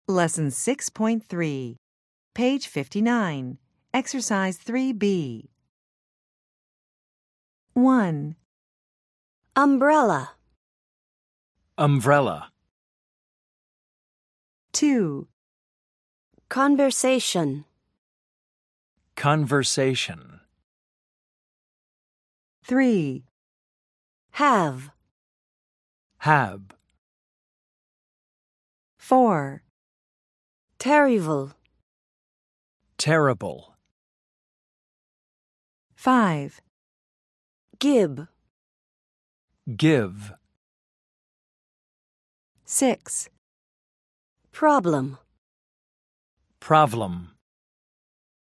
Lesson 6.3, page 59, Exercise 3B. 1. Umbrella. Umbrella. 2. Conversation. Conversation. 3. Have. Have. 4. Terrible. Terrible. 5. Give. Give. 6. Problem. Problem.